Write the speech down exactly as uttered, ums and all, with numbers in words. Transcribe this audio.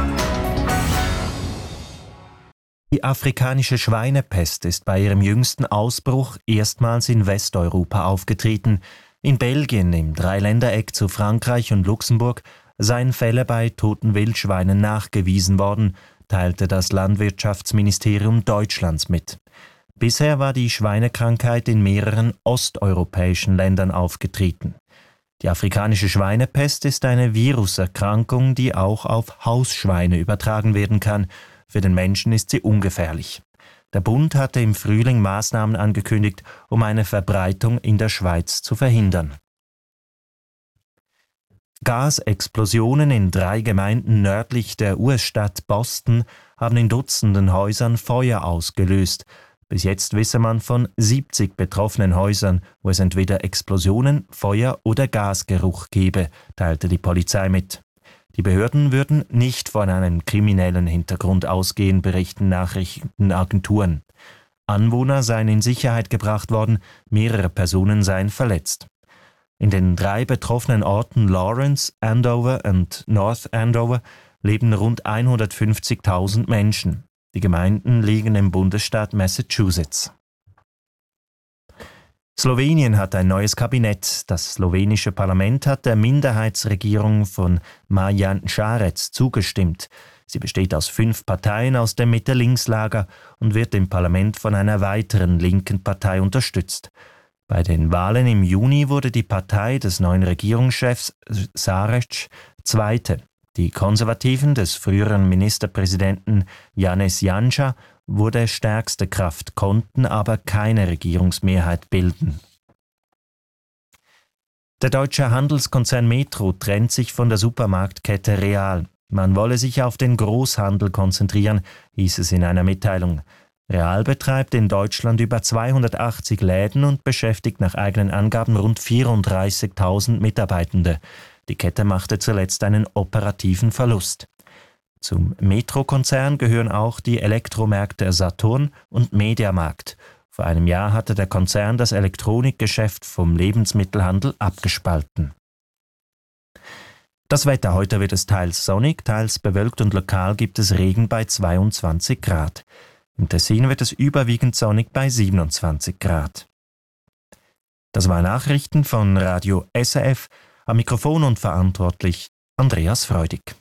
Die afrikanische Schweinepest ist bei ihrem jüngsten Ausbruch erstmals in Westeuropa aufgetreten. In Belgien, im Dreiländereck zu Frankreich und Luxemburg, seien Fälle bei toten Wildschweinen nachgewiesen worden, teilte das Landwirtschaftsministerium Deutschlands mit. Bisher war die Schweinekrankheit in mehreren osteuropäischen Ländern aufgetreten. Die afrikanische Schweinepest ist eine Viruserkrankung, die auch auf Hausschweine übertragen werden kann. Für den Menschen ist sie ungefährlich. Der Bund hatte im Frühling Maßnahmen angekündigt, um eine Verbreitung in der Schweiz zu verhindern. Gasexplosionen in drei Gemeinden nördlich der U S-Stadt Boston haben in Dutzenden Häusern Feuer ausgelöst. Bis jetzt wisse man von siebzig betroffenen Häusern, wo es entweder Explosionen, Feuer oder Gasgeruch gebe, teilte die Polizei mit. Die Behörden würden nicht von einem kriminellen Hintergrund ausgehen, berichten Nachrichtenagenturen. Anwohner seien in Sicherheit gebracht worden, mehrere Personen seien verletzt. In den drei betroffenen Orten Lawrence, Andover und North Andover leben rund hundertfünfzigtausend Menschen. Die Gemeinden liegen im Bundesstaat Massachusetts. Slowenien hat ein neues Kabinett. Das slowenische Parlament hat der Minderheitsregierung von Marjan Šarec zugestimmt. Sie besteht aus fünf Parteien aus dem Mitte-Links-Lager und wird im Parlament von einer weiteren linken Partei unterstützt. Bei den Wahlen im Juni wurde die Partei des neuen Regierungschefs Šarec Zweite. Die Konservativen des früheren Ministerpräsidenten Janez Janša wurde stärkste Kraft, konnten aber keine Regierungsmehrheit bilden. Der deutsche Handelskonzern Metro trennt sich von der Supermarktkette Real. Man wolle sich auf den Großhandel konzentrieren, hieß es in einer Mitteilung. Real betreibt in Deutschland über zweihundertachtzig Läden und beschäftigt nach eigenen Angaben rund vierunddreißigtausend Mitarbeitende. Die Kette machte zuletzt einen operativen Verlust. Zum Metro-Konzern gehören auch die Elektromärkte Saturn und Mediamarkt. Vor einem Jahr hatte der Konzern das Elektronikgeschäft vom Lebensmittelhandel abgespalten. Das Wetter: Heute wird es teils sonnig, teils bewölkt und lokal gibt es Regen bei zweiundzwanzig Grad. Im Tessin wird es überwiegend sonnig bei siebenundzwanzig Grad. Das waren Nachrichten von Radio S R F. Am Mikrofon und verantwortlich Andreas Freudig.